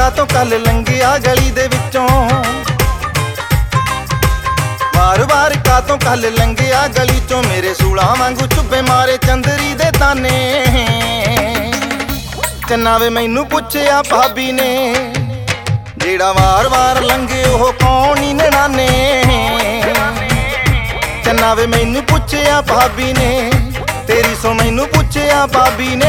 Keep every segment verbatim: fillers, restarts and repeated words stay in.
ਕਾਤੋਂ ਕੱਲ ਲੰਘਿਆ ਗਲੀ ਦੇ ਵਿੱਚੋਂ, ਵਾਰ ਵਾਰ ਕਾਤੋਂ ਕੱਲ ਲੰਘਿਆ ਗਲੀ ਚੋਂ, ਮੇਰੇ ਸੂਲਾਂ ਵਾਂਗੂ ਚੁੱਭੇ ਮਾਰੇ ਚੰਦਰੀ ਦੇ ਤਾਨੇ। ਚੰਨਾ ਵੇ ਮੈਨੂੰ ਪੁੱਛਿਆ ਭਾਬੀ ਨੇ, ਜਿਹੜਾ ਵਾਰ ਵਾਰ ਲੰਘੇ ਉਹ ਕੌਣ ਨੀ ਨਣਾਨੇ। ਚੰਨਾ ਵੇ ਮੈਨੂੰ ਪੁੱਛਿਆ ਭਾਬੀ ਨੇ, ਤੇਰੀ ਸੋ ਮੈਨੂੰ ਪੁੱਛਿਆ ਭਾਬੀ ਨੇ।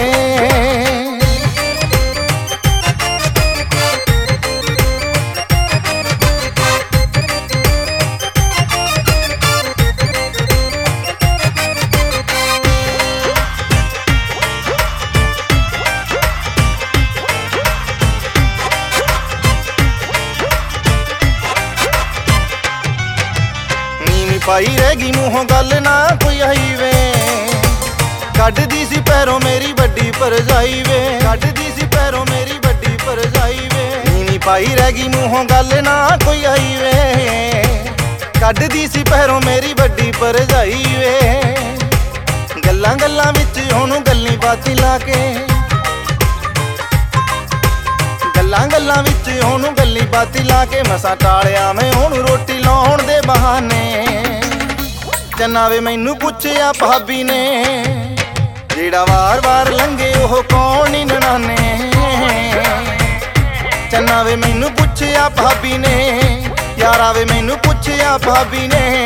ਪਾਈ ਰਹਿ ਗਈ ਮੂੰਹੋਂ ਗੱਲ ਨਾ ਕੋਈ ਆਈ ਵੇ, ਕੱਢਦੀ ਸੀ ਪੈਰੋਂ ਮੇਰੀ ਵੱਡੀ ਭਰਜਾਈ ਵੇ, ਕੱਢਦੀ ਸੀ ਪੈਰੋਂ ਮੇਰੀ ਵੱਡੀ ਭਰਜਾਈ ਵੇ। ਨੀਵੀਂ ਪਾਈ ਰਹਿ ਗਈ ਮੂੰਹੋਂ ਗੱਲ ਨਾ ਕੋਈ ਆਈ ਵੇ, ਕੱਢਦੀ ਸੀ ਪੈਰੋਂ ਮੇਰੀ ਵੱਡੀ ਭਰਜਾਈ ਵੇ। ਗੱਲਾਂ ਗੱਲਾਂ ਵਿੱਚ ਉਹਨੂੰ ਗੱਲੀ ਬਾਤੀ ਲਾ ਕੇ, ਗੱਲਾਂ ਗੱਲਾਂ ਵਿੱਚ ਉਹਨੂੰ ਗੱਲੀ ਬਾਤੀ ਲਾ ਕੇ, ਮਸਾਂ ਟਾਲਿਆ ਮੈਂ ਉਹਨੂੰ ਰੋਟੀ ਲਾਉਣ ਦੇ ਬਹਾਨੇ। ਚੰਨਾ ਵੇ ਮੈਨੂੰ ਪੁੱਛਿਆ ਭਾਬੀ ਨੇ, ਜਿਹੜਾ ਵਾਰ ਵਾਰ ਲੰਘੇ ਉਹ ਕੌਣ ਨੀ ਨਣਾਨੇ। ਚੰਨਾ ਵੇ ਮੈਨੂੰ ਪੁੱਛਿਆ ਭਾਬੀ ਨੇ, ਯਾਰਾ ਵੇ ਮੈਨੂੰ ਪੁੱਛਿਆ ਭਾਬੀ ਨੇ।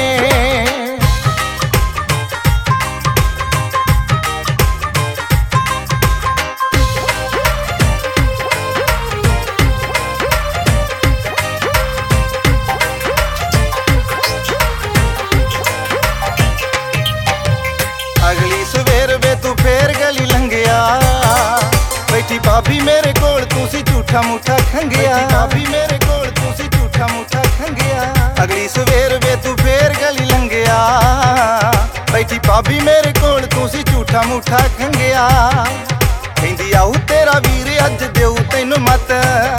ਅਗਲੀ ਸਵੇਰ ਵੇ ਤੂੰ ਫੇਰ ਗਲੀ ਲੰਘਿਆ, ਬੈਠੀ ਭਾਬੀ ਮੇਰੇ ਕੋਲ ਤੂੰ ਸੀ ਝੂਠਾ ਮੂਠਾ ਖੰਗਿਆ, ਭਾਬੀ ਮੇਰੇ ਕੋਲ ਤੂੰ ਸੀ ਝੂਠਾ ਮੂਠਾ ਖੰਗਿਆ। ਅਗਲੀ ਸਵੇਰ ਵੇ ਤੂੰ ਫੇਰ ਗਲੀ ਲੰਘਿਆ, ਬੈਠੀ ਭਾਬੀ ਮੇਰੇ ਕੋਲ ਤੂੰ ਸੀ ਝੂਠਾ ਮੂਠਾ ਖੰਗਿਆ। ਕਹਿੰਦੀ ਆਊ ਤੇਰਾ ਵੀਰ ਅੱਜ ਦੇਊ ਤੈਨੂੰ ਮਤ,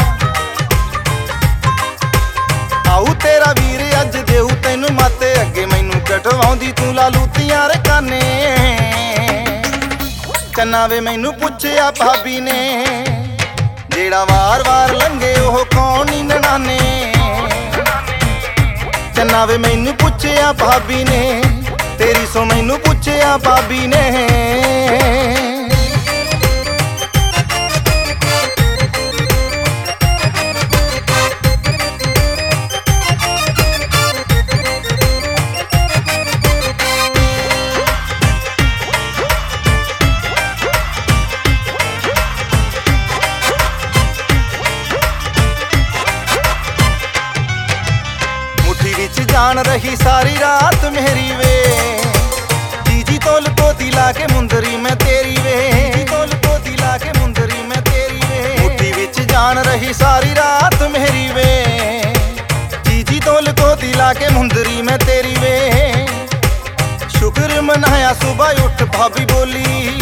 ਆਊ ਤੇਰਾ ਵੀਰ ਅੱਜ ਦੇਊ ਤੈਨੂੰ ਮਤ। ਅੱਗੇ ਮੈਨੂੰ ਕਟਵਾਉਂਦੀ ਤੂੰ ਲਾ ਲੂਤੀਆਂ ਰਕਾਨੇ। ਚੰਨਾ ਵੇ ਮੈਨੂੰ ਪੁੱਛਿਆ ਭਾਬੀ ਨੇ, ਜਿਹੜਾ ਵਾਰ ਵਾਰ ਲੰਘੇ ਉਹ ਕੌਣ ਨੀ ਨਣਾਨੇ। ਚੰਨਾ ਵੇ ਮੈਨੂੰ ਪੁੱਛਿਆ ਭਾਬੀ ਨੇ, ਤੇਰੀ ਸੋ ਮੈਨੂੰ ਪੁੱਛਿਆ ਭਾਬੀ ਨੇ। ਜਾਣ ਰਹੀ ਸਾਰੀ ਰਾਤ ਮੇਰੀ ਵੇ, ਜੀਜੀ ਤੋਂ ਲਕੋਤੀ ਲਾ ਕੇ ਮੁੰਦਰੀ ਮੈਂ ਤੇਰੀ ਵੇ, ਜੀਜੀ ਤੋਂ ਲਕੋਤੀ ਲਾ ਕੇ ਮੁੰਦਰੀ ਮੈਂ ਤੇਰੀ ਵੇ। ਮੁੱਠੀ ਵਿੱਚ ਜਾਣ ਰਹੀ ਸਾਰੀ ਰਾਤ ਮੇਰੀ ਵੇ, ਜੀਜੀ ਤੋਂ ਲਕੋਤੀ ਲਾ ਕੇ ਮੁੰਦਰੀ ਮੈਂ ਤੇਰੀ ਵੇ। ਸ਼ੁਕਰ ਮਨਾਇਆ ਸੁਬਹ ਉੱਠ ਭਾਬੀ ਬੋਲੀ,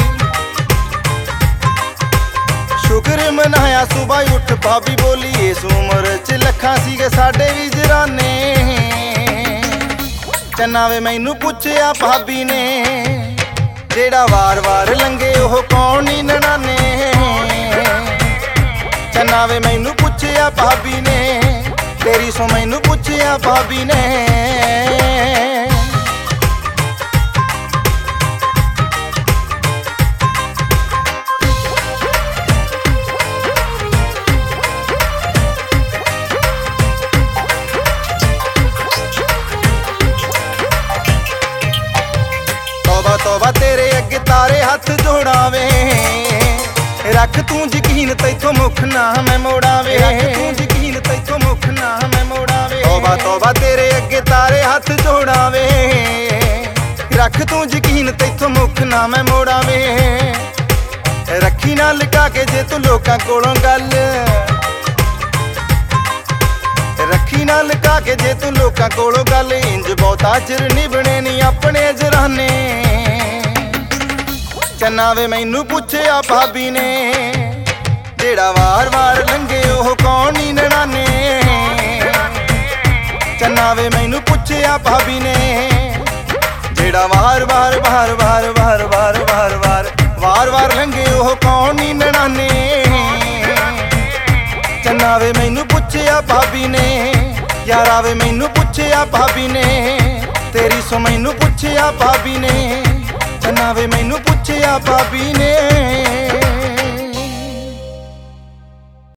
ਸ਼ੁਕਰ ਮਨਾਇਆ ਸੁਬਹ ਉੱਠ ਭਾਬੀ ਬੋਲੀ। ਇਸ ਉਮਰ ਚ ਲੱਖਾਂ ਸੀਗੇ ਸਾਡੇ ਵੀ ਜਰਾਨੇ। ਚੰਨਾ ਵੇ ਮੈਨੂੰ ਪੁੱਛਿਆ ਭਾਬੀ ਨੇ, ਜਿਹੜਾ ਵਾਰ ਵਾਰ ਲੰਘੇ ਉਹ ਕੌਣ ਨੀ ਨਣਾਨੇ। ਚੰਨਾ ਵੇ ਮੈਨੂੰ ਪੁੱਛਿਆ ਭਾਬੀ ਨੇ, ਤੇਰੀ ਸੋ ਮੈਨੂੰ ਪੁੱਛਿਆ ਭਾਬੀ ਨੇ। ਤੋਬਾ ਤੇਰੇ ਅੱਗੇ ਤਾਰੇ ਹੱਥ ਜੋੜਾਵੇ, ਰੱਖ ਤੂੰ ਯਕੀਨ ਤੈਥੋਂ ਮੁੱਖ ਨਾ ਮੈਂ ਮੋੜਾਵੇ, ਰੱਖ ਤੂੰ ਯਕੀਨ ਤੈਥੋਂ ਮੁੱਖ ਨਾ ਮੈਂ ਮੋੜਾਵੇ। ਤੋਬਾ ਤੋਬਾ ਤੇਰੇ ਅੱਗੇ ਤਾਰੇ ਹੱਥ ਜੋੜਾਵੇ, ਰੱਖ ਤੂੰ ਯਕੀਨ ਤੈਥੋਂ ਮੁੱਖ ਨਾ ਮੈਂ ਮੋੜਾਵੇ। ਰੱਖੀ ਨਾ ਲੁਕਾ ਕੇ ਜੇ ਤੂੰ ਲੋਕਾਂ ਕੋਲੋਂ ਗੱਲ, ਰੱਖੀ ਨਾ ਲੁਕਾ ਕੇ ਜੇ ਤੂੰ ਲੋਕਾਂ ਕੋਲੋਂ ਗੱਲ। ਇੰਜ ਬਹੁਤਾ ਚਿਰ ਨਿਭਣੇ ਨੀ ਆਪਣੇ ਜਰਾਨੇ। ਚੰਨਾ ਵੇ ਮੈਨੂੰ ਪੁੱਛਿਆ ਭਾਬੀ ਨੇ, ਜਿਹੜਾ ਵਾਰ ਵਾਰ ਲੰਘੇ ਉਹ ਕੌਣ ਨੀ ਨਣਾਨੇ। ਚੰਨਾ ਵੇ ਮੈਨੂੰ ਪੁੱਛਿਆ ਭਾਬੀ ਨੇ, ਜਿਹੜਾ ਵਾਰ ਵਾਰ ਵਾਰ ਵਾਰ ਵਾਰ ਵਾਰ ਵਾਰ ਵਾਰ ਵਾਰ ਵਾਰ ਲੰਘੇ ਉਹ ਕੌਣ ਨੀ ਨਣਾਨੇ। ਪੁੱਛਿਆ ਭਾਬੀ ਨੇ ਯਾਰਾ ਵੇ ਮੈਨੂੰ ਪੁੱਛਿਆ ਭਾਬੀ ਨੇ ਤੇਰੀ ਸੋ ਮੈਨੂੰ ਪੁੱਛਿਆ ਭਾਬੀ ਨੇ ਚੰਨਾ ਵੇ ਮੈਨੂੰ ਪੁੱਛਿਆ ਭਾਬੀ ਨੇ